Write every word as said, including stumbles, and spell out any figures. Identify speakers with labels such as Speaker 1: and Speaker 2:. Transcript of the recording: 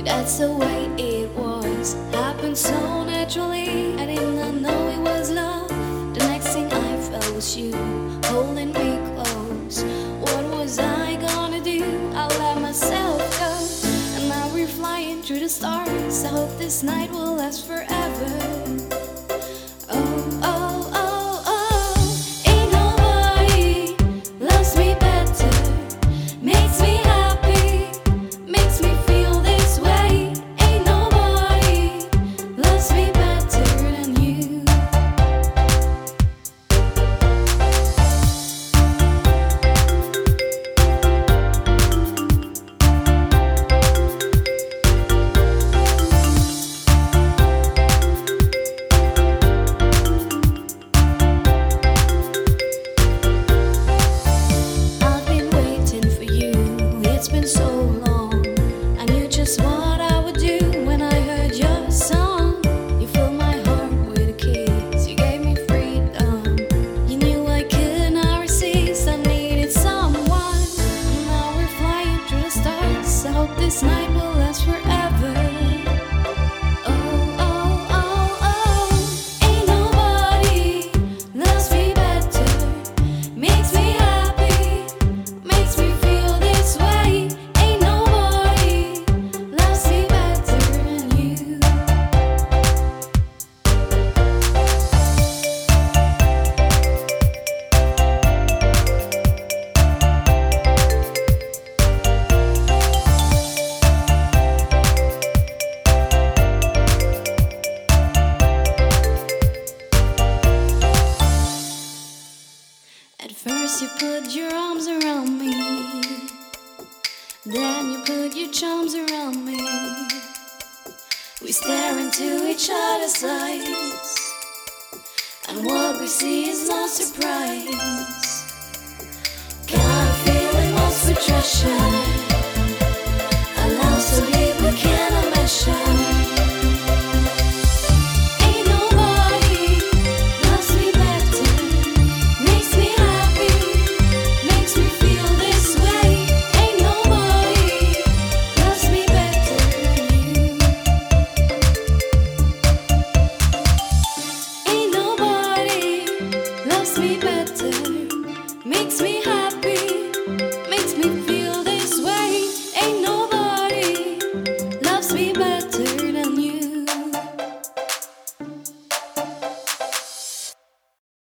Speaker 1: That's the way it was. Happened so naturally. I did not know it was love. The next thing I felt was you holding me close. What was I gonna do? I let myself go. And now we're flying through the stars. I hope this night will last forever. Oh, oh, oh, oh. Ain't nobody loves me better. Makes me happy. Makes me feel this way. Ain't nobody loves me better than you. I've been waiting for you. It's been so long. I knew just what I would do when I heard your song. You filled my heart with a kiss. You gave me freedom. You knew I could not resist. I needed someone. And now we're flying through the stars. I hope this night will last forever. Oh, oh, oh, oh. Ain't nobody loves me better. Makes me happy. Makes me feel this way. Ain't nobody loves me better than you. At first you put your arms around me, then you put your charms around me. We stare into each other's eyes, and what we see is no surprise. Kind of feeling lost with treasure.